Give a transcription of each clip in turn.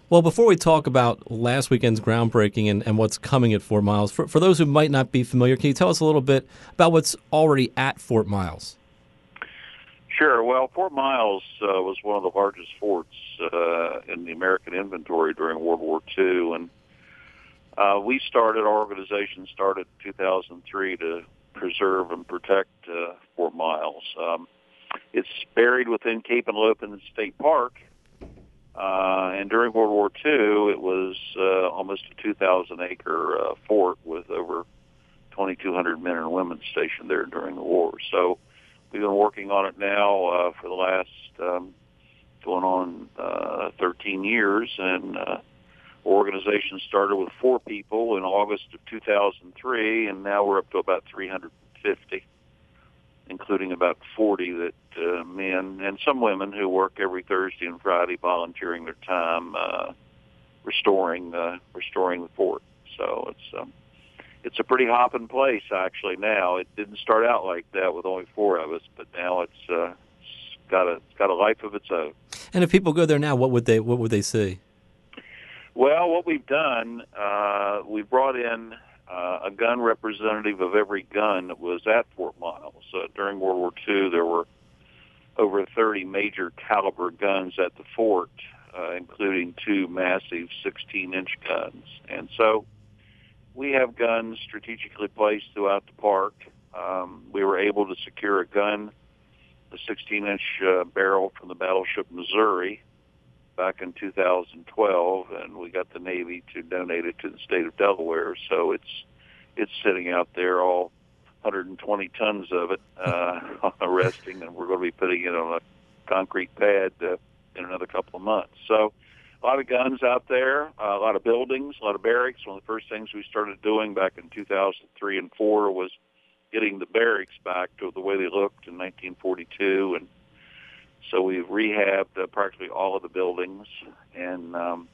Well, before we talk about last weekend's groundbreaking and what's coming at Fort Miles, for those who might not be familiar, can you tell us a little bit about what's already at Fort Miles? Sure. Well, Fort Miles was one of the largest forts in the American inventory during World War II, and our organization started in 2003 to preserve and protect Fort Miles. It's buried within Cape Henlopen State Park, and during World War II, it was almost a 2,000-acre fort with over 2,200 men and women stationed there during the war. So we've been working on it now for the last going on 13 years, and organization started with 4 people in August of 2003, and now we're up to about 350, including about 40 that men and some women who work every Thursday and Friday, volunteering their time restoring the fort. So it's a pretty hopping place actually. Now it didn't start out like that with only 4 of us, but now it's got a life of its own. And if people go there now, what would they see? Well, what we've done, we brought in a gun representative of every gun that was at Fort Miles. During World War II, there were over 30 major caliber guns at the fort, including 2 massive 16-inch guns. And so we have guns strategically placed throughout the park. We were able to secure a gun, the 16-inch barrel from the battleship Missouri, back in 2012, and we got the Navy to donate it to the state of Delaware. So it's sitting out there, all 120 tons of it, resting, and we're going to be putting it on a concrete pad in another couple of months. So a lot of guns out there, a lot of buildings, a lot of barracks. One of the first things we started doing back in 2003 and 4 was getting the barracks back to the way they looked in 1942, and so we've rehabbed practically all of the buildings, and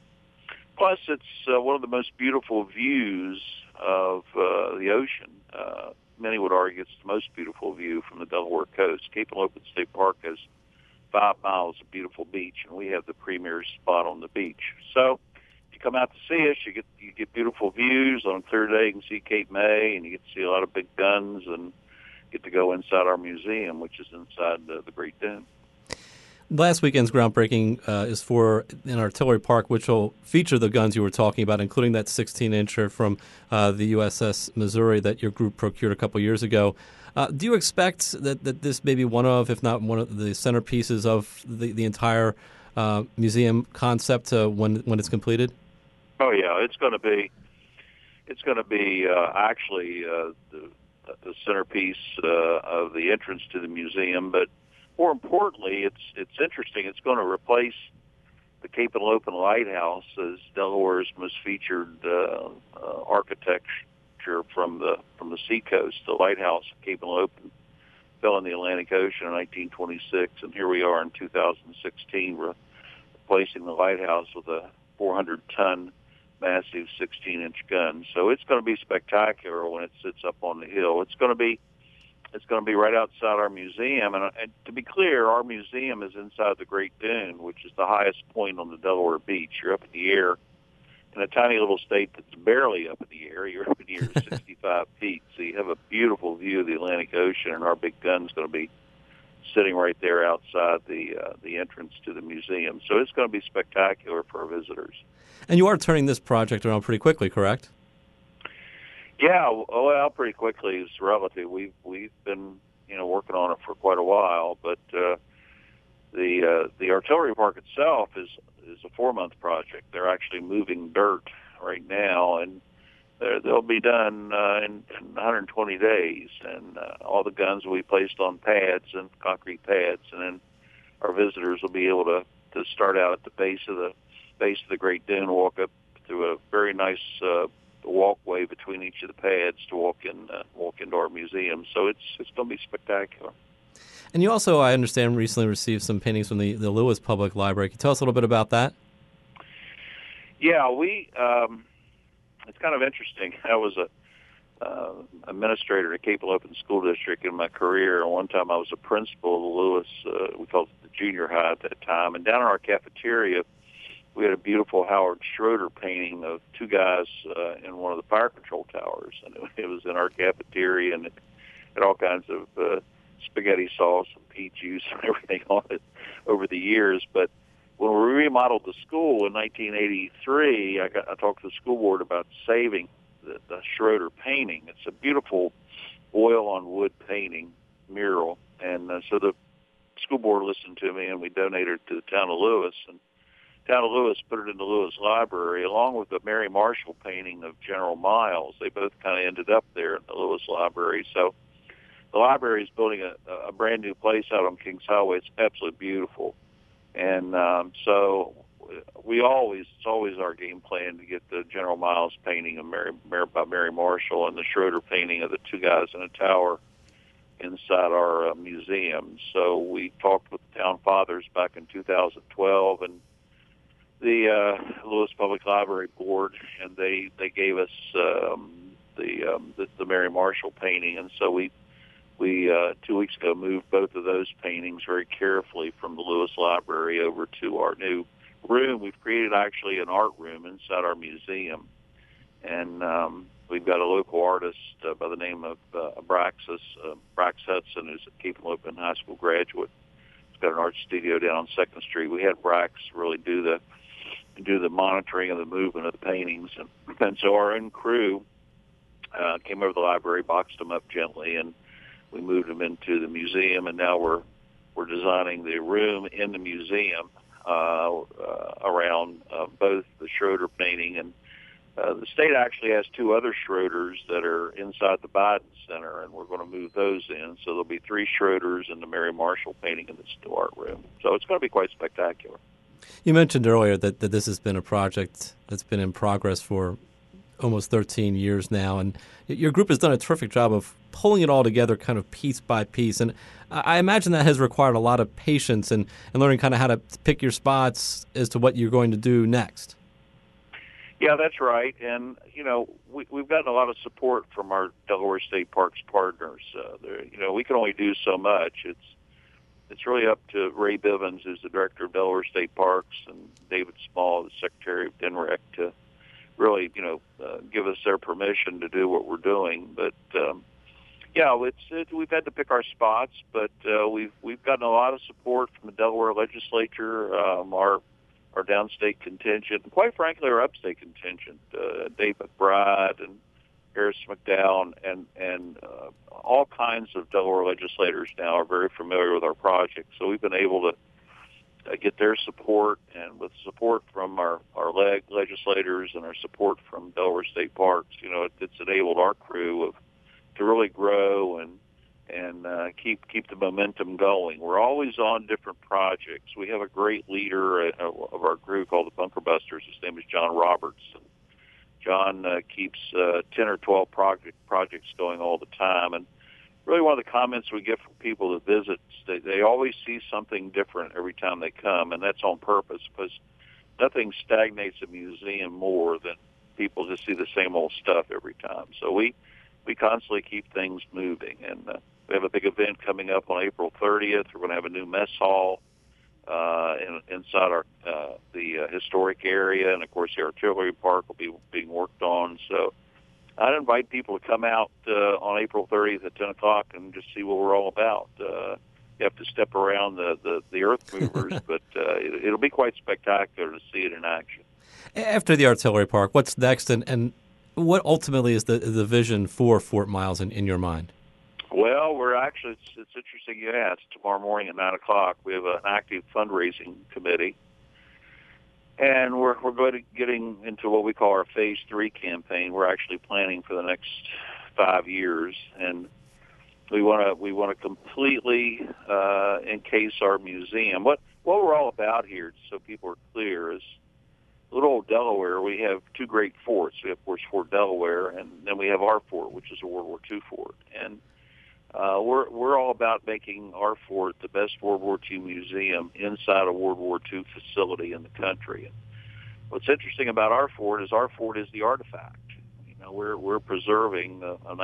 plus it's one of the most beautiful views of the ocean. Many would argue it's the most beautiful view from the Delaware coast. Cape Henlopen State Park has 5 miles of beautiful beach, and we have the premier spot on the beach. So if you come out to see us, you get beautiful views. On a clear day, you can see Cape May, and you get to see a lot of big guns, and get to go inside our museum, which is inside the Great Dune. Last weekend's groundbreaking is for an artillery park, which will feature the guns you were talking about, including that 16-incher from the USS Missouri that your group procured a couple years ago. Do you expect that this may be one of, if not one of, the centerpieces of the entire museum concept when it's completed? Oh yeah, it's going to be actually the centerpiece of the entrance to the museum, but more importantly, it's interesting. It's going to replace the Cape Henlopen Lighthouse as Delaware's most featured architecture from the seacoast. The lighthouse at Cape Henlopen fell in the Atlantic Ocean in 1926, and here we are in 2016 replacing the lighthouse with a 400-ton massive 16-inch gun. So it's going to be spectacular when it sits up on the hill. It's going to be right outside our museum. And to be clear, our museum is inside the Great Dune, which is the highest point on the Delaware Beach. You're up in the air. In a tiny little state that's barely up in the air, you're up in the air 65 feet. So you have a beautiful view of the Atlantic Ocean, and our big gun's going to be sitting right there outside the entrance to the museum. So it's going to be spectacular for our visitors. And you are turning this project around pretty quickly, correct? Yeah, well, pretty quickly is relative. We've been working on it for quite a while, but the artillery park itself is a 4-month project. They're actually moving dirt right now, and they'll be done in 120 days. And all the guns will be placed on pads and concrete pads, and then our visitors will be able to start out at the base of the Great Dune, walk up through a very nice walkway between each of the pads to walk into our museum. So it's going to be spectacular. And you also, I understand, recently received some paintings from the Lewis Public Library. Can you tell us a little bit about that? Yeah, it's kind of interesting. I was a administrator at Cape Henlopen School District in my career, and one time I was a principal of the Lewis, we called it the junior high at that time, and down in our cafeteria we had a beautiful Howard Schroeder painting of two guys in one of the fire control towers, and it was in our cafeteria, and it had all kinds of spaghetti sauce and peach juice and everything on it over the years. But when we remodeled the school in 1983, I talked to the school board about saving the Schroeder painting. It's a beautiful oil on wood painting mural, and so the school board listened to me, and we donated it to the town of Lewis, and town of Lewis put it in the Lewis Library along with the Mary Marshall painting of General Miles. They both kind of ended up there in the Lewis Library. So the library is building a brand new place out on Kings Highway. It's absolutely beautiful, and so it's always our game plan to get the General Miles painting of by Mary Marshall and the Schroeder painting of the two guys in a tower inside our museum. So we talked with the town fathers back in 2012 and the Lewis Public Library Board, and they gave us the Mary Marshall painting, and so we 2 weeks ago moved both of those paintings very carefully from the Lewis Library over to our new room. We've created actually an art room inside our museum, and we've got a local artist by the name of Brax Hudson, who's a Keith Lopen High School graduate. He's got an art studio down on 2nd Street. We had Brax really do the monitoring of the movement of the paintings, and so our own crew came over to the library, boxed them up gently, and we moved them into the museum. And now we're designing the room in the museum around both the Schroeder painting, and the state actually has two other Schroeders that are inside the Biden Center, and we're going to move those in. So there'll be 3 Schroeders and the Mary Marshall painting in this new art room. So it's going to be quite spectacular. You mentioned earlier that this has been a project that's been in progress for almost 13 years now, and your group has done a terrific job of pulling it all together kind of piece by piece. And I imagine that has required a lot of patience and learning kind of how to pick your spots as to what you're going to do next. Yeah, that's right. And, we've gotten a lot of support from our Delaware State Parks partners. We can only do so much. It's really up to Ray Bivens, who's the director of Delaware State Parks, and David Small, the secretary of DNREC, to really, give us their permission to do what we're doing. But, we've had to pick our spots, but we've gotten a lot of support from the Delaware legislature, our downstate contingent, and quite frankly, our upstate contingent, Dave McBride and Harris McDowell, and all kinds of Delaware legislators now are very familiar with our project. So we've been able to get their support, and with support from our legislators and our support from Delaware State Parks, it's enabled our crew to really grow and keep the momentum going. We're always on different projects. We have a great leader of our group called the Bunker Busters. His name is John Roberts. John keeps 10 or 12 projects going all the time. And really one of the comments we get from people that visit, they always see something different every time they come, and that's on purpose, because nothing stagnates a museum more than people just see the same old stuff every time. So we constantly keep things moving, and we have a big event coming up on April 30th. We're going to have a new mess hall inside the historic area, and of course the artillery park will be being worked on. So I'd invite people to come out on April 30th at 10 o'clock and just see what we're all about. You have to step around the earth movers, but it'll be quite spectacular to see it in action. After the artillery park, what's next, and what ultimately is the vision for Fort Miles in your mind? Well, we're actually, it's interesting you asked. Tomorrow morning at 9 o'clock, we have an active fundraising committee, and we're going to getting into what we call our Phase 3 campaign. We're actually planning for the next 5 years, and we want to completely encase our museum. What we're all about here, so people are clear, is little old Delaware. We have 2 great forts. We have, of course, Fort Delaware, and then we have our fort, which is a World War II fort. And we're all about making our fort the best World War II museum inside a World War II facility in the country. And what's interesting about our fort is the artifact. We're preserving a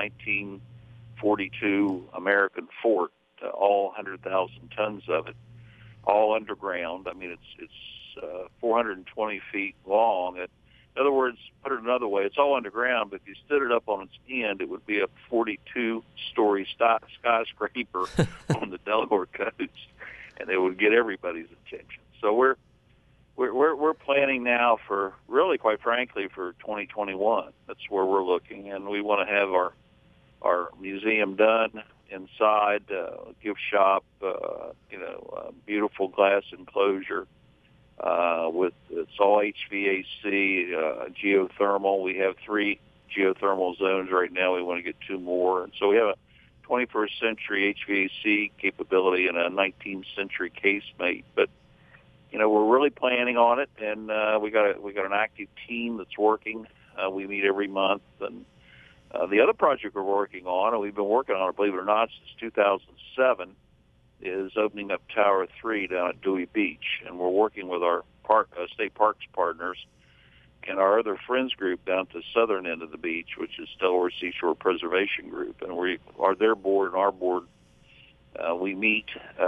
1942 American fort, all 100,000 tons of it, all underground. I mean, it's 420 feet long. In other words, put it another way, it's all underground, but if you stood it up on its end, it would be a 42-story skyscraper on the Delaware coast, and it would get everybody's attention. So we're planning now for, really, quite frankly, for 2021. That's where we're looking, and we want to have our museum done inside, gift shop, beautiful glass enclosure with it's all HVAC, geothermal. We have 3 geothermal zones right now. We want to get 2 more, and so we have a 21st century HVAC capability and a 19th century casemate. But we're really planning on it, and we got an active team that's working. We meet every month, and the other project we're working on, and we've been working on it, believe it or not, since 2007, is opening up Tower 3 down at Dewey Beach. And we're working with our state parks partners and our other friends group down to the southern end of the beach, which is Delaware Seashore Preservation Group. And we are their board and our board. We meet,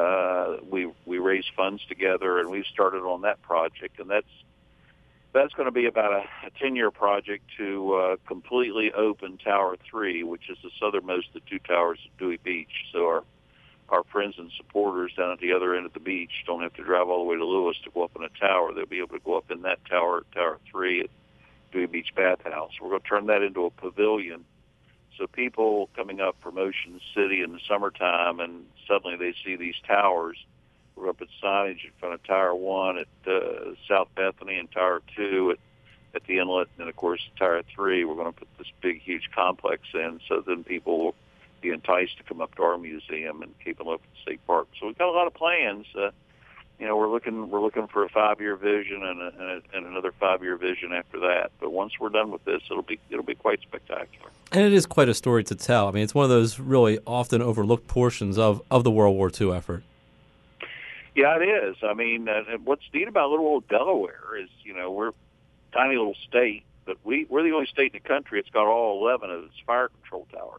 we raise funds together, and we've started on that project. And that's going to be about a 10-year project to completely open Tower 3, which is the southernmost of the 2 towers at Dewey Beach. So our friends and supporters down at the other end of the beach don't have to drive all the way to Lewis to go up in a tower. They'll be able to go up in that tower, Tower 3 at Dewey Beach Bathhouse. We're going to turn that into a pavilion. So people coming up from Ocean City in the summertime, and suddenly they see these towers. We're going to put signage in front of Tower 1 at South Bethany and Tower 2 at the inlet. And, of course, Tower 3, we're going to put this big, huge complex in, so then people will be enticed to come up to our museum and keep them up at the state park. So we've got a lot of plans. We're looking for a 5-year vision and another 5-year vision after that. But once we're done with this, it'll be quite spectacular. And it is quite a story to tell. I mean, it's one of those really often overlooked portions of the World War II effort. Yeah, it is. I mean, what's neat about little old Delaware is, we're a tiny little state, but we're the only state in the country that's got all 11 of its fire control towers.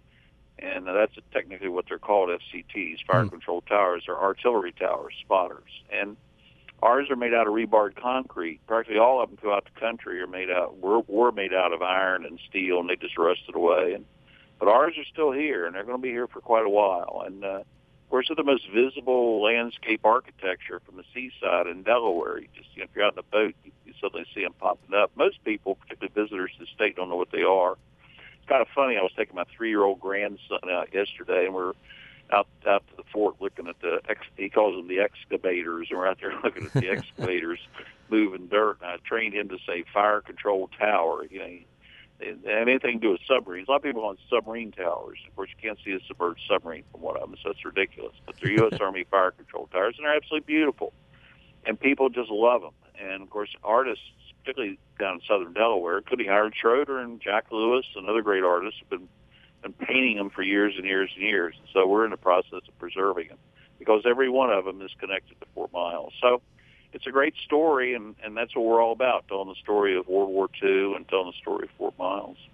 And that's technically what they're called, FCTs, fire control towers, or artillery towers, spotters. And ours are made out of rebarred concrete. Practically all of them throughout the country were made out of iron and steel, and they just rusted away. But ours are still here, and they're going to be here for quite a while. And of course, they're the most visible landscape architecture from the seaside in Delaware. You just, if you're out in a boat, you suddenly see them popping up. Most people, particularly visitors to the state, don't know what they are. It's kind of funny. I was taking my 3-year-old grandson out yesterday, and we're out to the fort looking at he calls them the excavators, and we're out there looking at the excavators moving dirt. And I trained him to say fire control tower. And anything to do with submarines. A lot of people on submarine towers. Of course, you can't see a submerged submarine from one of them, so it's ridiculous. But they're U.S. Army fire control towers, and they're absolutely beautiful. And people just love them. And, of course, artists, particularly down in southern Delaware, including Howard Schroeder and Jack Lewis and other great artists, have been painting them for years and years and years. So we're in the process of preserving them because every one of them is connected to Fort Miles. So it's a great story, and that's what we're all about, telling the story of World War II and telling the story of Fort Miles.